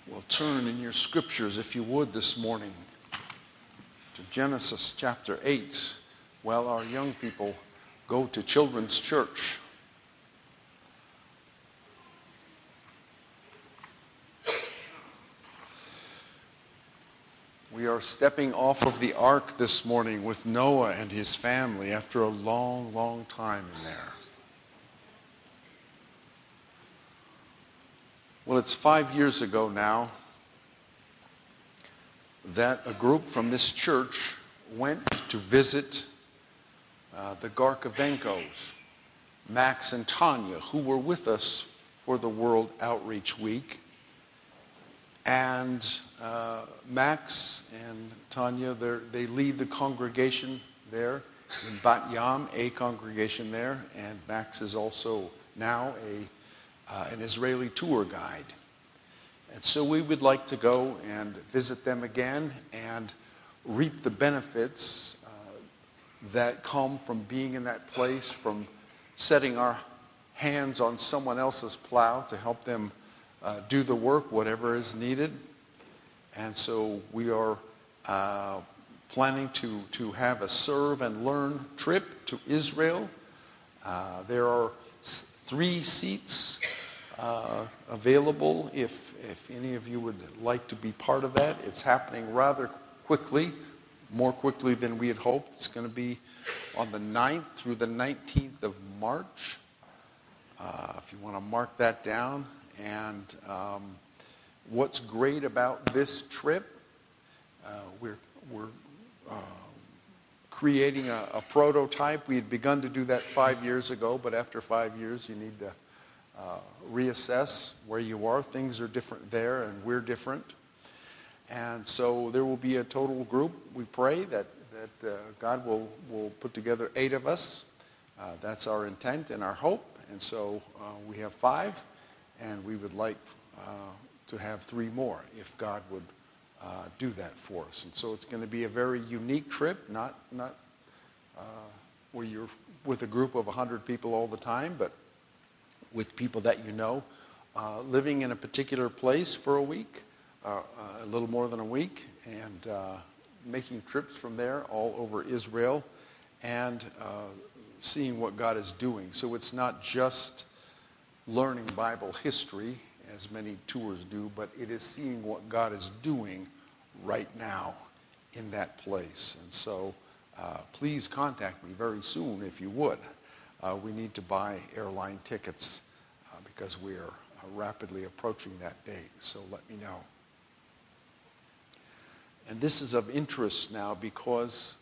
Well, turn in your scriptures, if you would, this morning to Genesis chapter 8, while our young people go to children's church. We are stepping off of the ark this morning with Noah and his family after a long, long time in there. Well, it's 5 years ago now that a group from this church went to visit the Garkovenkos, Max and Tanya, who were with us for the World Outreach Week. And Max and Tanya, they lead the congregation there in Bat Yam, a congregation there, and Max is also now an Israeli tour guide. And so we would like to go and visit them again and reap the benefits that come from being in that place, from setting our hands on someone else's plow to help them do the work, whatever is needed. And so we are planning to have a serve and learn trip to Israel. There are 3 seats available if any of you would like to be part of that. It's happening rather quickly, more quickly than we had hoped. It's going to be on the 9th through the 19th of March, if you want to mark that down. And what's great about this trip, we're creating a prototype. We had begun to do that 5 years ago, but after 5 years you need to reassess where you are. Things are different there, and we're different. And so there will be a total group. We pray that God will put together 8 of us. That's our intent and our hope. And so we have 5, and we would like to have 3 more if God would do that for us. And so it's going to be a very unique trip, not where you're with a group of 100 people all the time, but with people that you know, living in a particular place for a week, a little more than a week, and making trips from there all over Israel, and seeing what God is doing. So it's not just learning Bible history, as many tours do, but it is seeing what God is doing right now in that place. And so please contact me very soon if you would. We need to buy airline tickets because we are rapidly approaching that date, so let me know. And this is of interest now because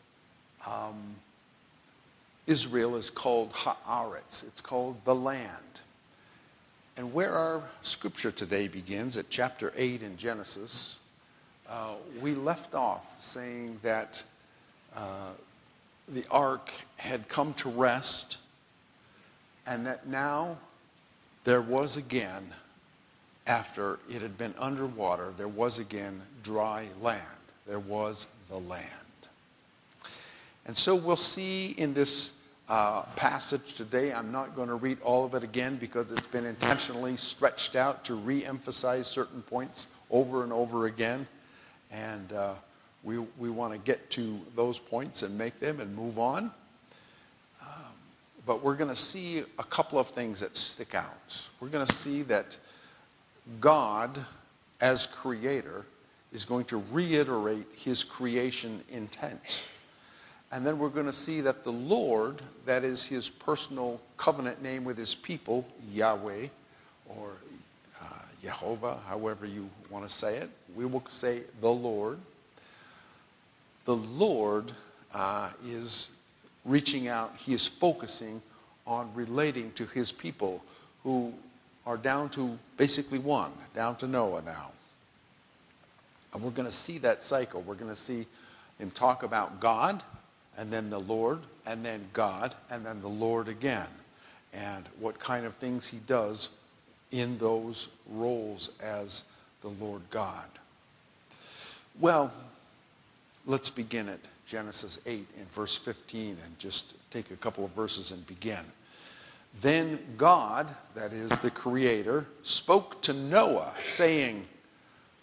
Israel is called Haaretz. It's called the land. And where our scripture today begins, at chapter 8 in Genesis, we left off saying that the ark had come to rest, and that now there was again, after it had been underwater, there was again dry land. There was the land. And so we'll see in this passage today, I'm not going to read all of it again because it's been intentionally stretched out to re-emphasize certain points over and over again. And we want to get to those points and make them and move on. But we're going to see a couple of things that stick out. We're going to see that God, as creator, is going to reiterate his creation intent. And then we're going to see that the Lord, that is his personal covenant name with his people, Yahweh, or Jehovah, however you want to say it. We will say the Lord. The Lord is reaching out. He is focusing on relating to his people who are down to basically one, down to Noah now. And we're going to see that cycle. We're going to see him talk about God, and then the Lord, and then God, and then the Lord again, and what kind of things he does in those roles as the Lord God. Well, let's begin at Genesis 8 in verse 15 and just take a couple of verses and begin. Then God, that is the Creator, spoke to Noah, saying,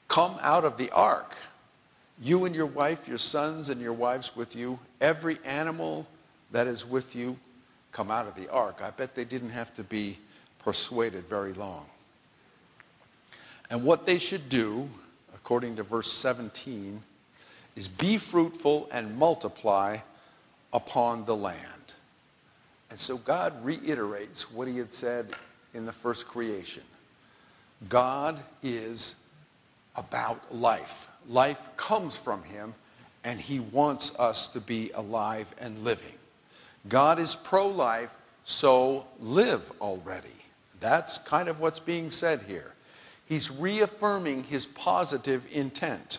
come out of the ark. You and your wife, your sons and your wives with you, every animal that is with you, come out of the ark. I bet they didn't have to be persuaded very long. And what they should do, according to verse 17, is be fruitful and multiply upon the land. And so God reiterates what he had said in the first creation. God is about life. Life comes from him, and he wants us to be alive and living. God is pro-life, so live already. That's kind of what's being said here. He's reaffirming his positive intent.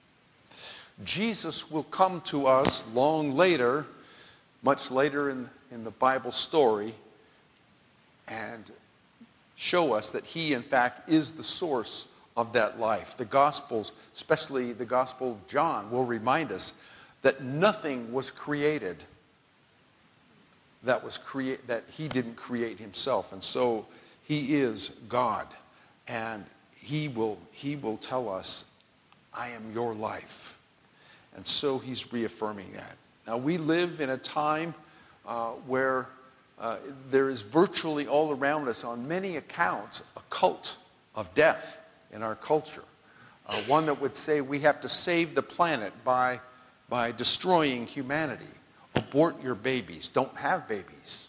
Jesus will come to us long later, much later in the Bible story, and show us that he, in fact, is the source of that life. The Gospels, especially the Gospel of John, will remind us that nothing was created that he didn't create himself. And so he is God. And he will tell us, I am your life. And so he's reaffirming that. Now we live in a time where there is virtually all around us, on many accounts, a cult of death in our culture. One that would say we have to save the planet by destroying humanity. Abort your babies. Don't have babies.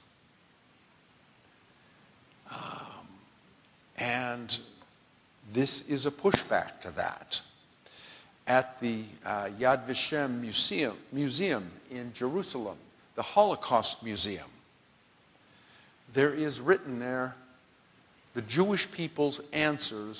And this is a pushback to that. At the Yad Vashem Museum in Jerusalem, the Holocaust Museum, there is written there the Jewish people's answer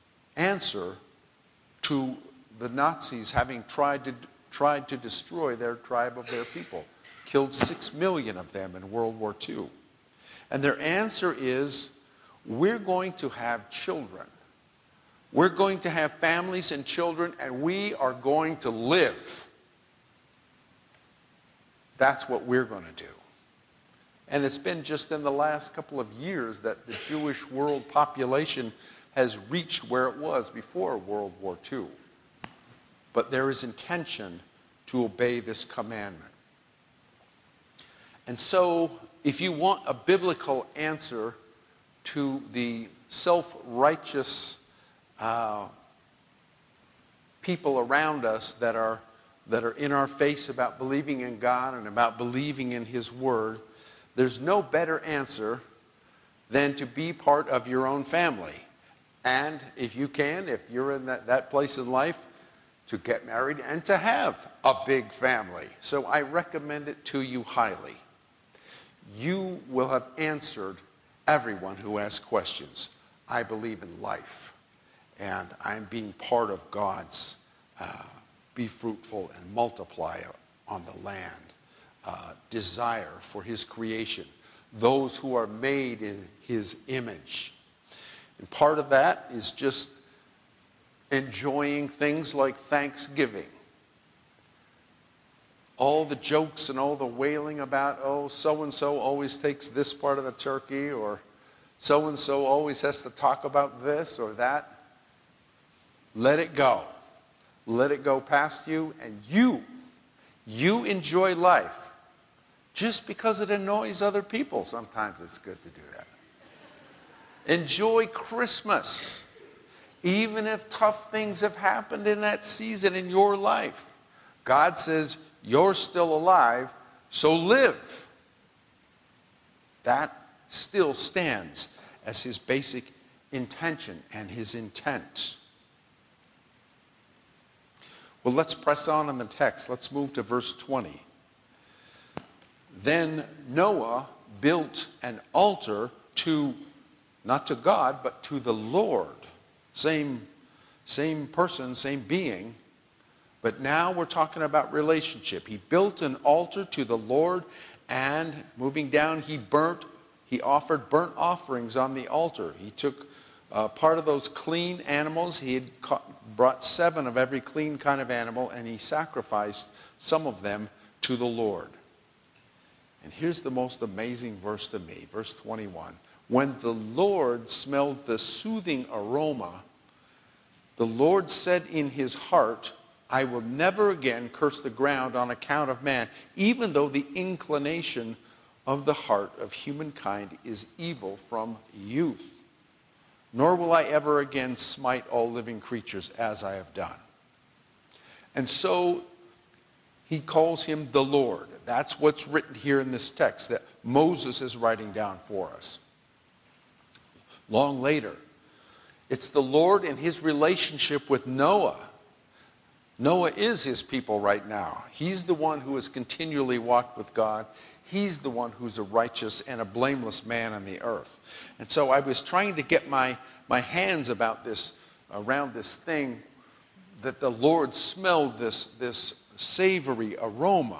to the Nazis having tried to destroy their tribe of their people. Killed 6 million of them in World War II. And their answer is, we're going to have children. We're going to have families and children, and we are going to live. That's what we're going to do. And it's been just in the last couple of years that the Jewish world population has reached where it was before World War II. But there is intention to obey this commandment. And so, if you want a biblical answer to the self-righteous people around us that are in our face about believing in God and about believing in his word, there's no better answer than to be part of your own family. And if you can, if you're in that place in life, to get married and to have a big family. So I recommend it to you highly. You will have answered everyone who asks questions. I believe in life, and I'm being part of God's be fruitful and multiply on the land desire for his creation, those who are made in his image. And part of that is just enjoying things like Thanksgiving. All the jokes and all the wailing about, oh, so-and-so always takes this part of the turkey, or so-and-so always has to talk about this or that. Let it go. Let it go past you, and you enjoy life. Just because it annoys other people, sometimes it's good to do that. Enjoy Christmas. Even if tough things have happened in that season in your life, God says, you're still alive, so live. That still stands as his basic intention and his intent. Well, let's press on in the text. Let's move to verse 20. Then Noah built an altar not to God, but to the Lord. Same person, same being. But now we're talking about relationship. He built an altar to the Lord, and moving down, he offered burnt offerings on the altar. He took part of those clean animals. He had brought 7 of every clean kind of animal, and he sacrificed some of them to the Lord. And here's the most amazing verse to me, verse 21. When the Lord smelled the soothing aroma The Lord said in his heart, I will never again curse the ground on account of man, even though the inclination of the heart of humankind is evil from youth. Nor will I ever again smite all living creatures as I have done. And so he calls him the Lord. That's what's written here in this text that Moses is writing down for us. Long later, it's the Lord and his relationship with Noah. Noah is his people right now. He's the one who has continually walked with God. He's the one who's a righteous and a blameless man on the earth. And so I was trying to get my hands around this thing that the Lord smelled this savory aroma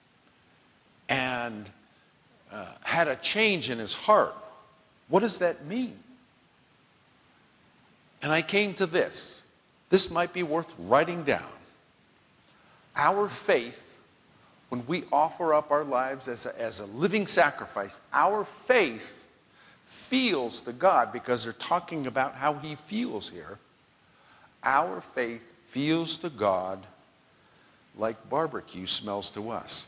and had a change in his heart. What does that mean? And I came to this. This might be worth writing down. Our faith, when we offer up our lives as a living sacrifice, our faith feels to God, because they're talking about how he feels here. Our faith feels to God like barbecue smells to us.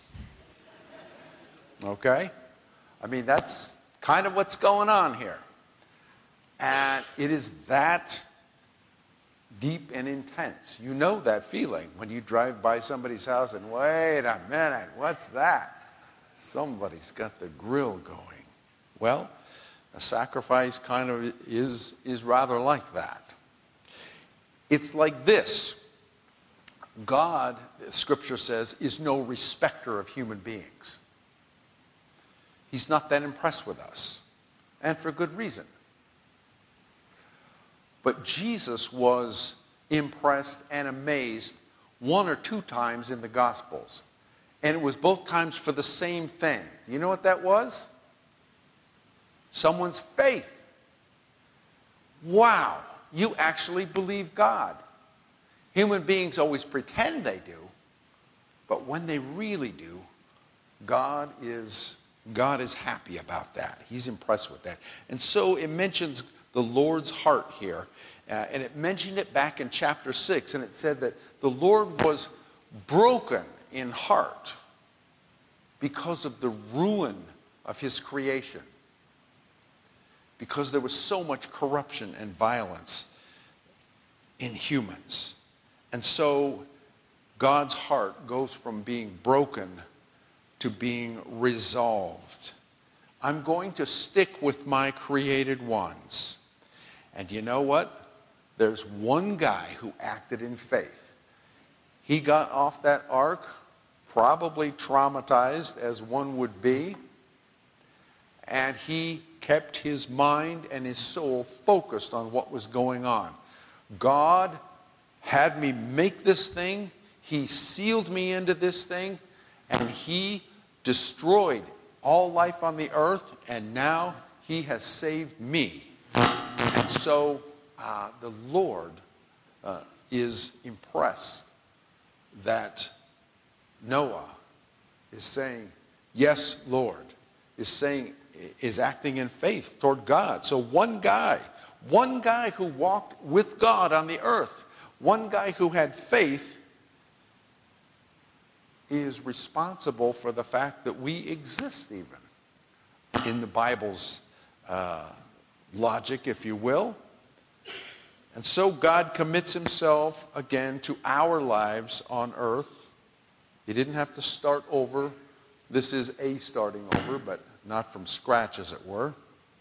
Okay? I mean, that's kind of what's going on here. And it is that deep and intense. You know that feeling when you drive by somebody's house and, wait a minute, what's that? Somebody's got the grill going. Well, a sacrifice kind of is rather like that. It's like this. God, the Scripture says, is no respecter of human beings. He's not that impressed with us, and for good reason. But Jesus was impressed and amazed one or two times in the Gospels. And it was both times for the same thing. Do you know what that was? Someone's faith. Wow, you actually believe God. Human beings always pretend they do, but when they really do, God is happy about that. He's impressed with that. And so it mentions the Lord's heart here. And it mentioned it back in chapter 6, and it said that the Lord was broken in heart because of the ruin of his creation. Because there was so much corruption and violence in humans. And so God's heart goes from being broken to being resolved. I'm going to stick with my created ones. And you know what? There's one guy who acted in faith. He got off that ark, probably traumatized as one would be, and he kept his mind and his soul focused on what was going on. God had me make this thing. He sealed me into this thing, and he destroyed all life on the earth, and now he has saved me. And so the Lord is impressed that Noah is saying, yes, Lord, is acting in faith toward God. So one guy who walked with God on the earth, one guy who had faith, is responsible for the fact that we exist even in the Bible's logic, if you will. And so God commits himself again to our lives on earth. He didn't have to start over. This is a starting over, but not from scratch, as it were.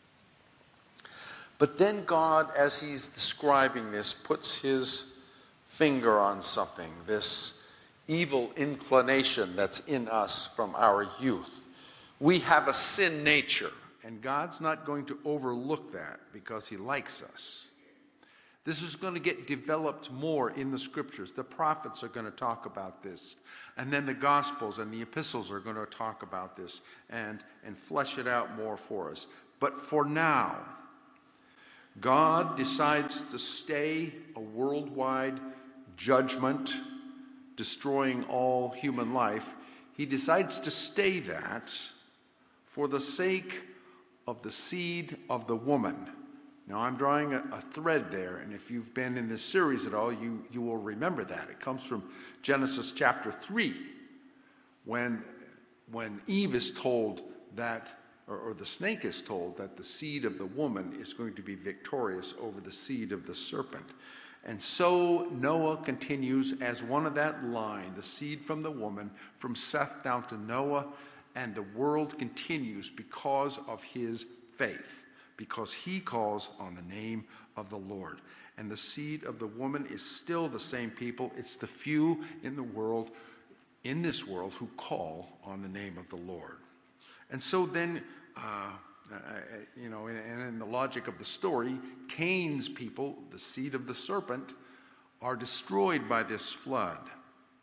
But then God, as he's describing this, puts his finger on something, this evil inclination that's in us from our youth. We have a sin nature, and God's not going to overlook that because he likes us. This is going to get developed more in the Scriptures. The prophets are going to talk about this. And then the Gospels and the epistles are going to talk about this and flesh it out more for us. But for now, God decides to stay a worldwide judgment, destroying all human life. He decides to stay that for the sake of the seed of the woman, Now, I'm drawing a thread there, and if you've been in this series at all, you will remember that. It comes from Genesis chapter 3, when Eve is told that, or the snake is told that the seed of the woman is going to be victorious over the seed of the serpent. And so Noah continues as one of that line, the seed from the woman, from Seth down to Noah, and the world continues because of his faith, because he calls on the name of the Lord. And the seed of the woman is still the same people. It's the few in this world who call on the name of the Lord. And so then, and in the logic of the story, Cain's people, the seed of the serpent, are destroyed by this flood.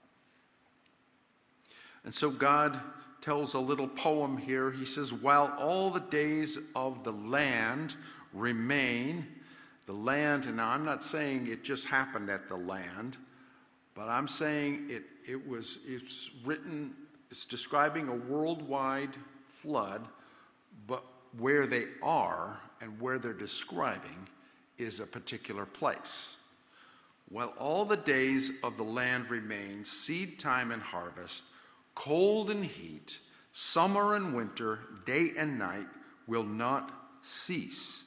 And so God tells a little poem here. He says, while all the days of the land remain, the land, and now I'm not saying it just happened at the land, but I'm saying it's describing a worldwide flood, but where they are and where they're describing is a particular place. While all the days of the land remain, seed time and harvest, cold and heat, summer and winter, day and night will not cease.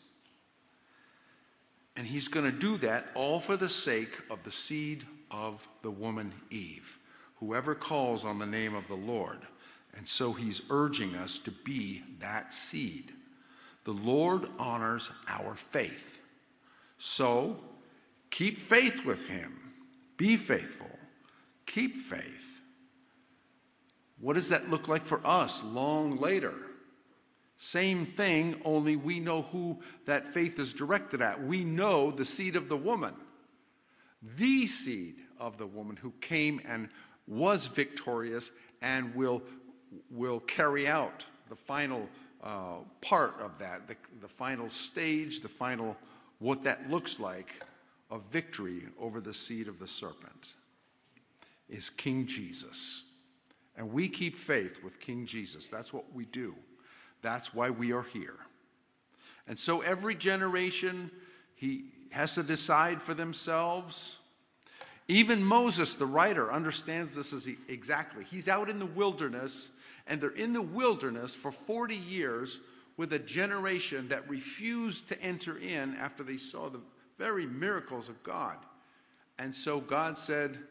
And he's going to do that all for the sake of the seed of the woman Eve, whoever calls on the name of the Lord. And so he's urging us to be that seed. The Lord honors our faith. So keep faith with him. Be faithful. Keep faith. What does that look like for us long later? Same thing, only we know who that faith is directed at. We know the seed of the woman. The seed of the woman who came and was victorious and will carry out the final part of that, the final stage, the final, what that looks like of victory over the seed of the serpent is King Jesus. And we keep faith with King Jesus. That's what we do. That's why we are here. And so every generation, he has to decide for themselves. Even Moses, the writer, understands this as exactly. He's out in the wilderness, and they're in the wilderness for 40 years with a generation that refused to enter in after they saw the very miracles of God. And so God said,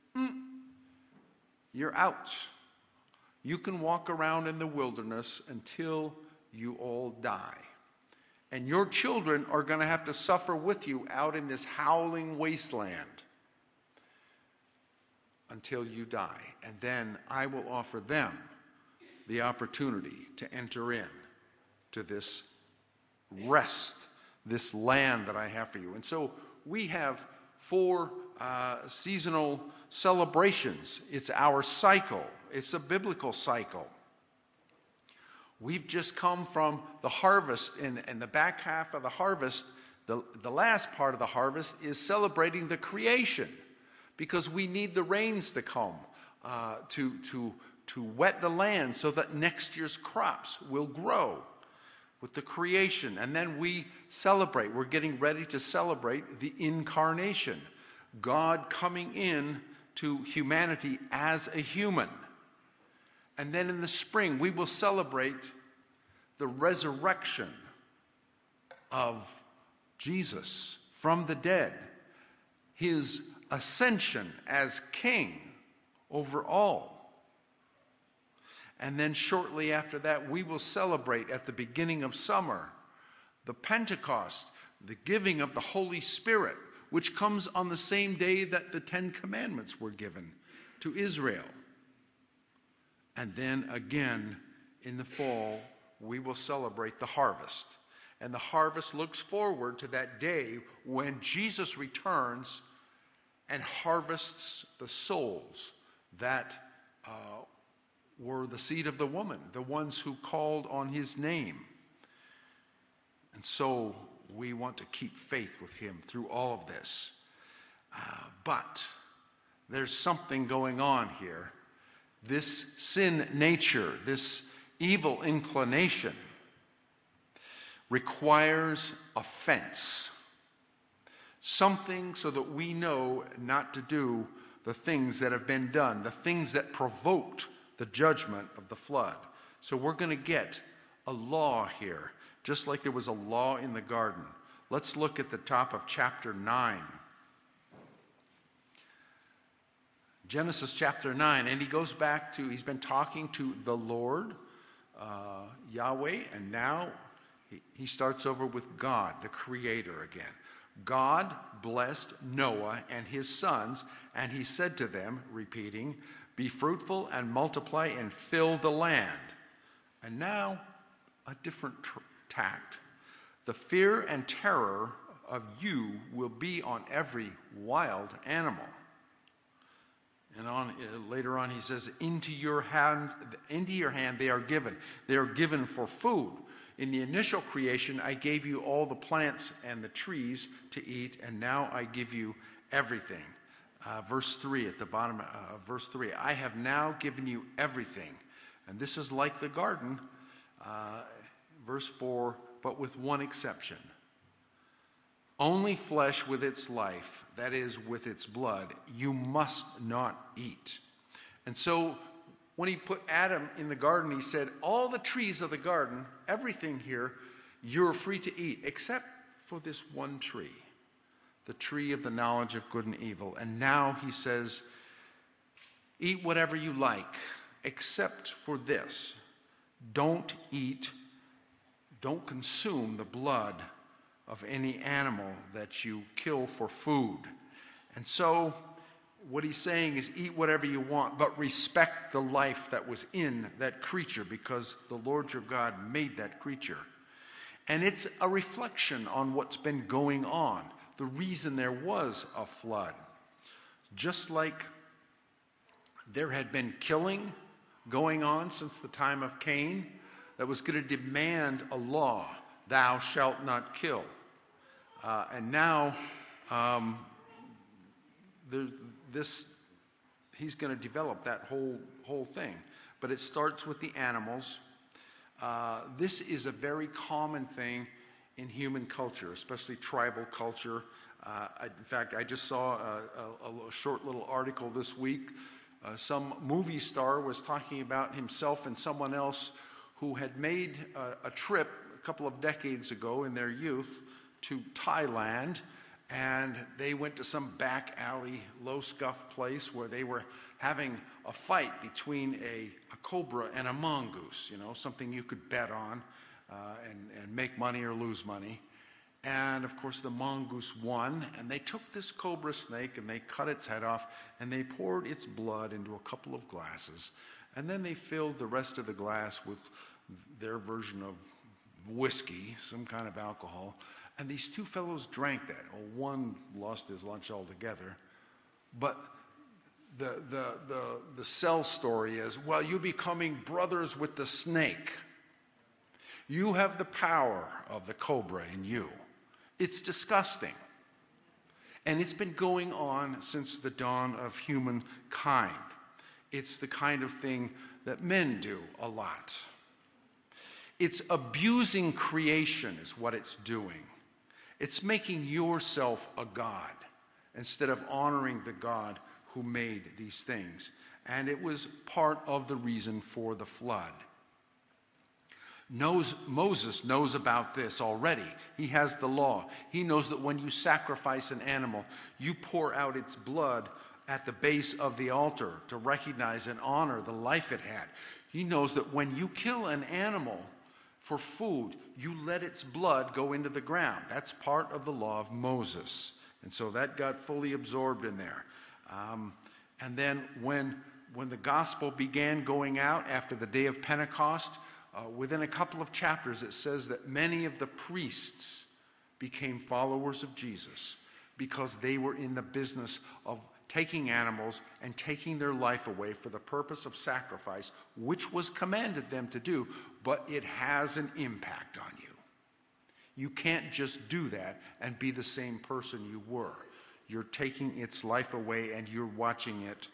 you're out. You can walk around in the wilderness until you all die. And your children are going to have to suffer with you out in this howling wasteland until you die. And then I will offer them the opportunity to enter in to this rest, this land that I have for you. And so we have 4 seasonal celebrations. It's our cycle. It's a biblical cycle. We've just come from the harvest, and the back half of the harvest, the last part of the harvest is celebrating the creation, because we need the rains to come to wet the land so that next year's crops will grow with the creation. And then we celebrate. We're getting ready to celebrate the incarnation, God coming in to humanity as a human. And then in the spring, we will celebrate the resurrection of Jesus from the dead, his ascension as king over all. And then shortly after that, we will celebrate at the beginning of summer the Pentecost, the giving of the Holy Spirit, which comes on the same day that the 10 Commandments were given to Israel. And then again in the fall, we will celebrate the harvest. And the harvest looks forward to that day when Jesus returns and harvests the souls that were the seed of the woman, the ones who called on his name. And so we want to keep faith with him through all of this. But there's something going on here. This sin nature, this evil inclination, requires a fence. Something so that we know not to do the things that have been done, the things that provoked the judgment of the flood. So we're going to get a law here, just like there was a law in the garden. Let's look at the top of chapter 9. Genesis chapter 9, and he goes back to, he's been talking to the Lord, Yahweh, and now he starts over with God, the Creator again. God blessed Noah and his sons, and he said to them, repeating, "Be fruitful and multiply and fill the land." And now, a different tact. "The fear and terror of you will be on every wild animal." And later on he says, into your hand they are given. They are given for food. In the initial creation, I gave you all the plants and the trees to eat, and now I give you everything. Verse 3, at the bottom of verse 3, I have now given you everything. And this is like the garden. Verse 4, but with one exception. Only flesh with its life, that is, with its blood, you must not eat. And so when he put Adam in the garden, he said, all the trees of the garden, everything here, you're free to eat, except for this one tree, the tree of the knowledge of good and evil. And now he says, eat whatever you like, except for this. Don't consume the blood of any animal that you kill for food. And so what he's saying is eat whatever you want, but respect the life that was in that creature, because the Lord your God made that creature. And it's a reflection on what's been going on, the reason there was a flood. Just like there had been killing going on since the time of Cain that was going to demand a law, thou shalt not kill. And now he's going to develop that whole thing. But it starts with the animals. This is a very common thing in human culture, especially tribal culture. In fact, I just saw a short little article this week. Some movie star was talking about himself and someone else who had made a trip a couple of decades ago in their youth to Thailand, and they went to some back alley, low scuff place where they were having a fight between a cobra and a mongoose, something you could bet on and make money or lose money. And of course the mongoose won, and they took this cobra snake and they cut its head off and they poured its blood into a couple of glasses, and then they filled the rest of the glass with their version of whiskey, some kind of alcohol, and these two fellows drank that. Well, one lost his lunch altogether, but the cell story is, well, you're becoming brothers with the snake. You have the power of the cobra in you. It's disgusting. And it's been going on since the dawn of humankind. It's the kind of thing that men do a lot. It's abusing creation is what it's doing. It's making yourself a god instead of honoring the God who made these things. And it was part of the reason for the flood. Moses knows about this already. He has the law. He knows that when you sacrifice an animal, you pour out its blood at the base of the altar to recognize and honor the life it had. He knows that when you kill an animal for food, you let its blood go into the ground. That's part of the law of Moses. And so that got fully absorbed in there. And then when the gospel began going out after the day of Pentecost, within a couple of chapters it says that many of the priests became followers of Jesus because they were in the business of taking animals and taking their life away for the purpose of sacrifice, which was commanded them to do, but it has an impact on you. You can't just do that and be the same person you were. You're taking its life away and you're watching it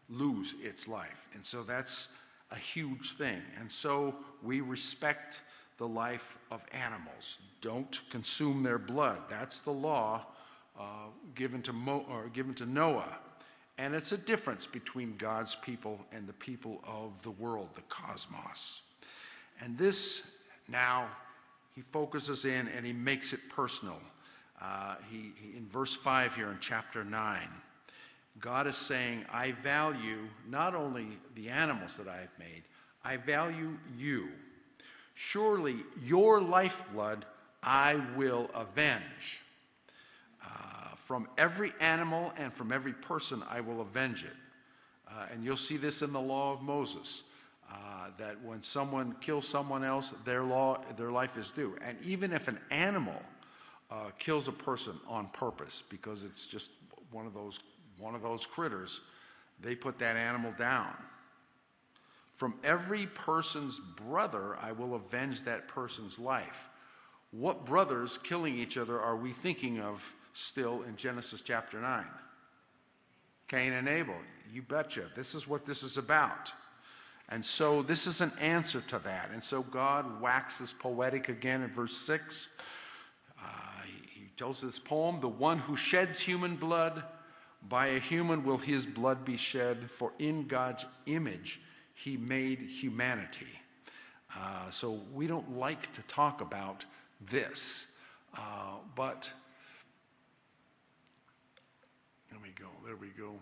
lose its life. And so that's a huge thing. And so we respect the life of animals. Don't consume their blood. That's the law given to Noah. And it's a difference between God's people and the people of the world, the cosmos. And this, now, he focuses in and he makes it personal. He in verse 5 here in chapter 9, God is saying, I value not only the animals that I have made, I value you. Surely your lifeblood I will avenge. From every animal and from every person I will avenge it. And you'll see this in the law of Moses, that when someone kills someone else, their life is due. And even if an animal kills a person on purpose because it's just one of those critters, they put that animal down. From every person's brother I will avenge that person's life. What brothers killing each other are we thinking of still in Genesis chapter 9? Cain and Abel. You betcha. This is what this is about. And so this is an answer to that. And so God waxes poetic again in verse 6. He tells this poem, the one who sheds human blood, by a human will his blood be shed, for in God's image he made humanity. So we don't like to talk about this, but there we go.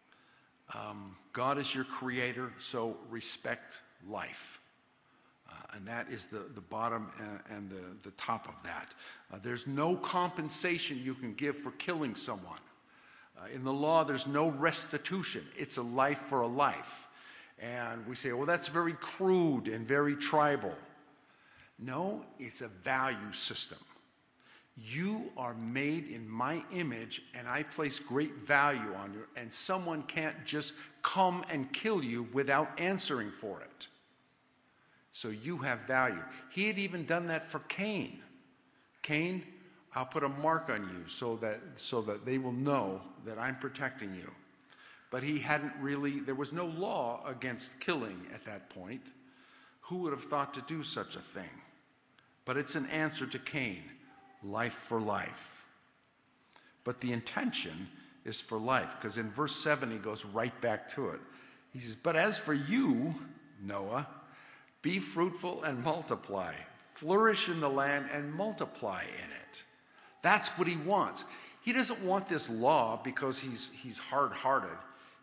God is your creator, so respect life. And that is the bottom and the top of that. There's no compensation you can give for killing someone. In the law, there's no restitution. It's a life for a life. And we say, well, that's very crude and very tribal. No, it's a value system. You are made in my image, and I place great value on you, and someone can't just come and kill you without answering for it. So you have value. He had even done that for Cain. Cain, I'll put a mark on you so that they will know that I'm protecting you. But he hadn't really, there was no law against killing at that point. Who would have thought to do such a thing? But it's an answer to Cain. Life for life. But the intention is for life, because in verse 7 he goes right back to it. He says, but as for you, Noah, be fruitful and multiply. Flourish in the land and multiply in it. That's what he wants. He doesn't want this law because he's hard-hearted.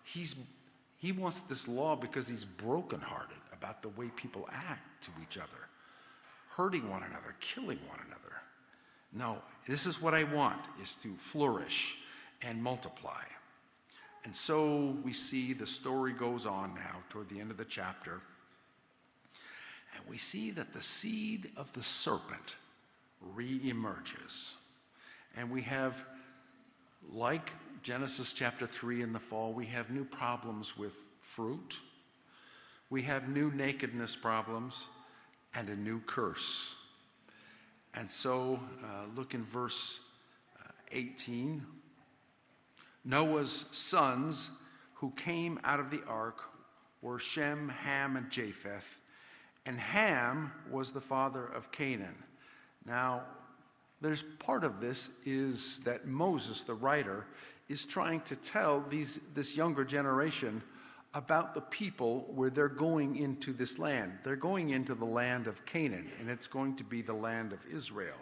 He wants this law because he's broken-hearted about the way people act to each other, hurting one another, killing one another. No, this is what I want, is to flourish and multiply. And so we see the story goes on now toward the end of the chapter. And we see that the seed of the serpent re-emerges. And we have, like Genesis chapter 3 in the fall, we have new problems with fruit. We have new nakedness problems and a new curse. And so, look in verse 18. Noah's sons who came out of the ark were Shem, Ham, and Japheth. And Ham was the father of Canaan. Now, there's part of this is that Moses, the writer, is trying to tell this younger generation about the people where they're going into this land. They're going into the land of Canaan, and it's going to be the land of Israel.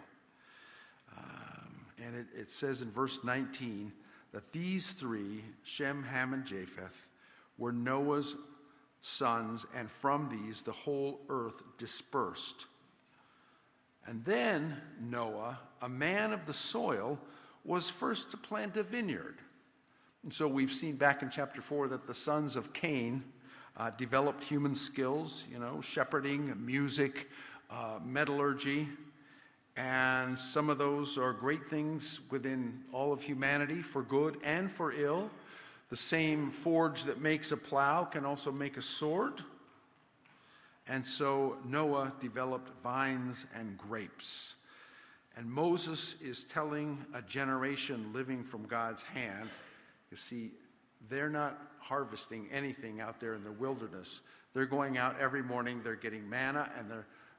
And it says in verse 19 that these three, Shem, Ham, and Japheth, were Noah's sons, and from these the whole earth dispersed. And then Noah, a man of the soil, was first to plant a vineyard. And so we've seen back in chapter 4 that the sons of Cain developed human skills, shepherding, music, metallurgy. And some of those are great things within all of humanity, for good and for ill. The same forge that makes a plow can also make a sword. And so Noah developed vines and grapes. And Moses is telling a generation living from God's hand, you see, they're not harvesting anything out there in the wilderness. They're going out every morning, they're getting manna, and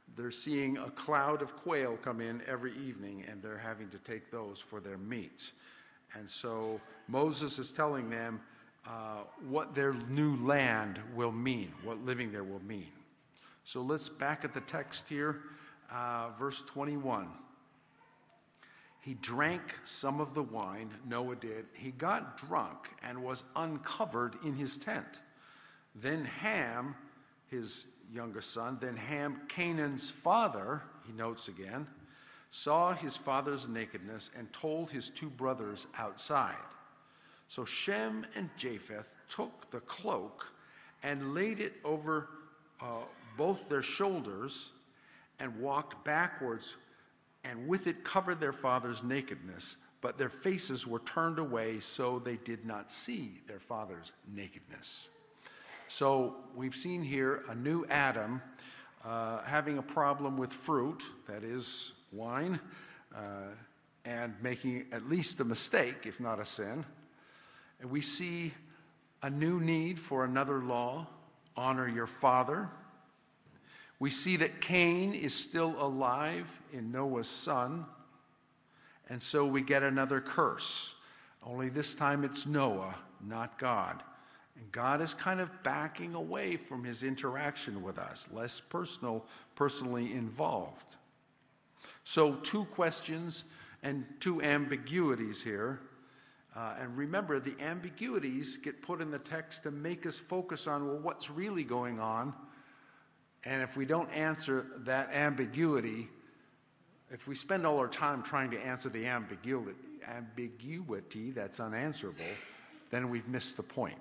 they're seeing a cloud of quail come in every evening, and they're having to take those for their meat. And so Moses is telling them what their new land will mean, what living there will mean. So let's back at the text here, verse 21. He drank some of the wine, Noah did. He got drunk and was uncovered in his tent. Then Ham, his youngest son, then Ham, Canaan's father, he notes again, saw his father's nakedness and told his two brothers outside. So Shem and Japheth took the cloak and laid it over both their shoulders and walked backwards, and with it covered their father's nakedness, but their faces were turned away, so they did not see their father's nakedness. So we've seen here a new Adam having a problem with fruit, that is, wine, and making at least a mistake, if not a sin. And we see a new need for another law, honor your father. We see that Cain is still alive in Noah's son, and so we get another curse. Only this time it's Noah, not God. And God is kind of backing away from his interaction with us, less personally involved. So 2 questions and 2 ambiguities here. And remember, the ambiguities get put in the text to make us focus on, well, what's really going on? And if we don't answer that ambiguity, if we spend all our time trying to answer the ambiguity that's unanswerable, then we've missed the point.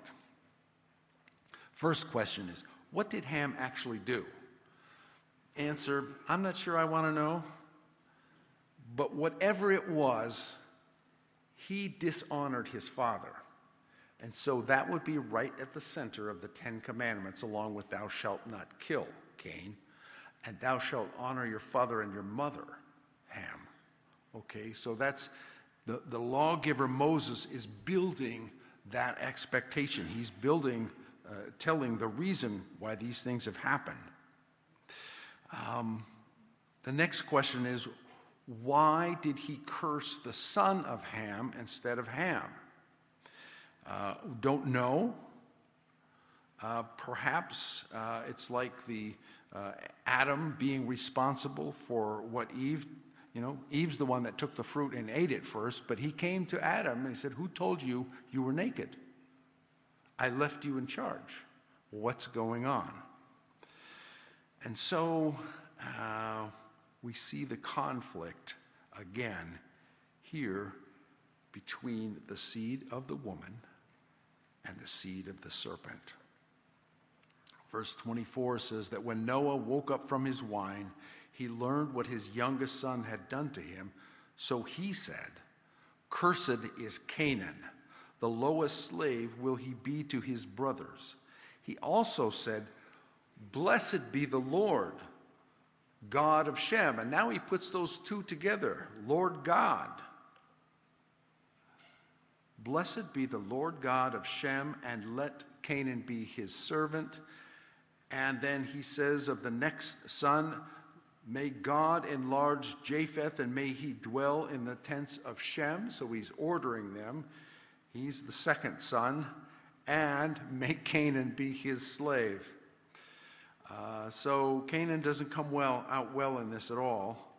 First question is, what did Ham actually do? Answer, I'm not sure I want to know. But whatever it was, he dishonored his father. And so that would be right at the center of the 10 Commandments, along with thou shalt not kill, Cain, and thou shalt honor your father and your mother, Ham. Okay, so that's the lawgiver Moses is building that expectation. He's building, telling the reason why these things have happened. The next question is, why did he curse the son of Ham instead of Ham? Don't know. Perhaps it's like the Adam being responsible for what Eve, Eve's the one that took the fruit and ate it first, but he came to Adam and he said, who told you you were naked? I left you in charge. What's going on? And so we see the conflict again here between the seed of the woman and the seed of the serpent. Verse 24 says that when Noah woke up from his wine, he learned what his youngest son had done to him. So he said, cursed is Canaan. The lowest slave will he be to his brothers. He also said, blessed be the Lord, God of Shem. And now he puts those two together, Lord God. Blessed be the Lord God of Shem, and let Canaan be his servant. And then he says of the next son, may God enlarge Japheth, and may he dwell in the tents of Shem. So he's ordering them. He's the second son. And may Canaan be his slave. So Canaan doesn't come out well in this at all.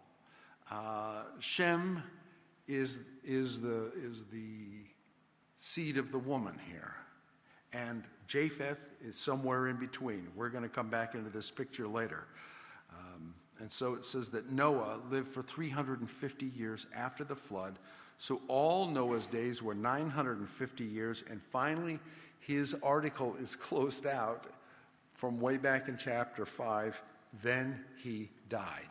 Shem is the seed of the woman here. And Japheth is somewhere in between. We're going to come back into this picture later. And so it says that Noah lived for 350 years after the flood. So all Noah's days were 950 years. And finally, his article is closed out from way back in chapter 5. Then he died.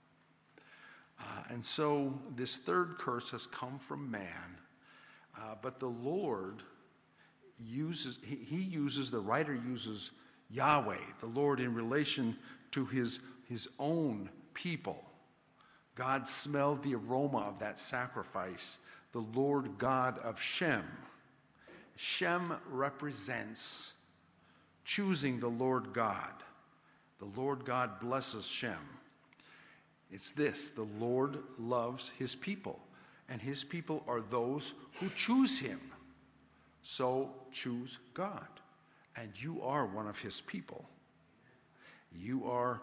And so this third curse has come from man. But the Lord the writer uses Yahweh, the Lord, in relation to his own people. God smelled the aroma of that sacrifice, the Lord God of Shem. Shem represents choosing the Lord God. The Lord God blesses Shem. It's this: the Lord loves his people, and his people are those who choose him. So choose God. And you are one of his people. You are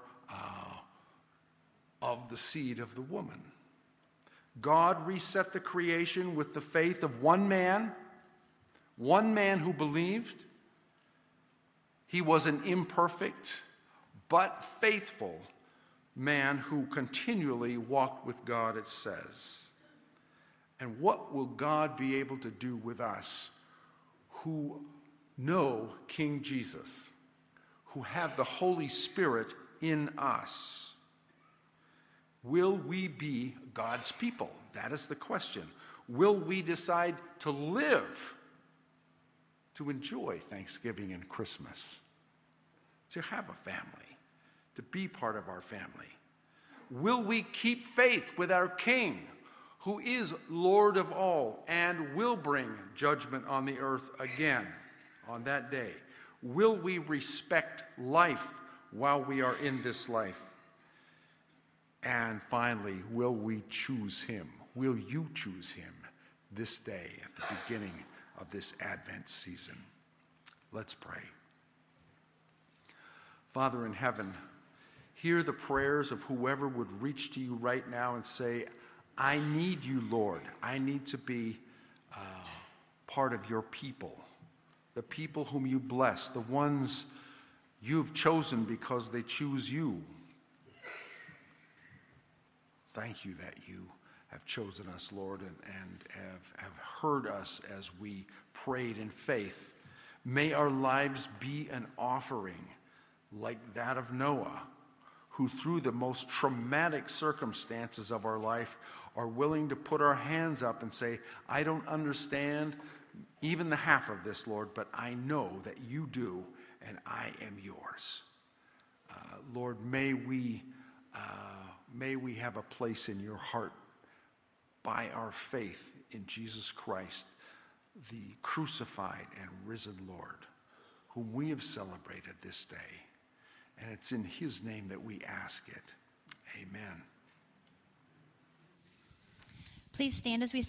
of the seed of the woman. God reset the creation with the faith of one man who believed. He was an imperfect but faithful man who continually walked with God, it says. And what will God be able to do with us who know King Jesus, who have the Holy Spirit in us? Will we be God's people? That is the question. Will we decide to live, to enjoy Thanksgiving and Christmas, to have a family, to be part of our family? Will we keep faith with our King, who is Lord of all and will bring judgment on the earth again on that day? Will we respect life while we are in this life? And finally, will we choose him? Will you choose him this day at the beginning of this Advent season? Let's pray. Father in heaven, hear the prayers of whoever would reach to you right now and say, I need you, Lord. I need to be part of your people, the people whom you bless, the ones you've chosen because they choose you. Thank you that you have chosen us, Lord, and have heard us as we prayed in faith. May our lives be an offering like that of Noah, who through the most traumatic circumstances of our life are willing to put our hands up and say, I don't understand even the half of this, Lord, but I know that you do, and I am yours. Lord, may we have a place in your heart by our faith in Jesus Christ, the crucified and risen Lord, whom we have celebrated this day. And it's in his name that we ask it. Amen. Please stand as we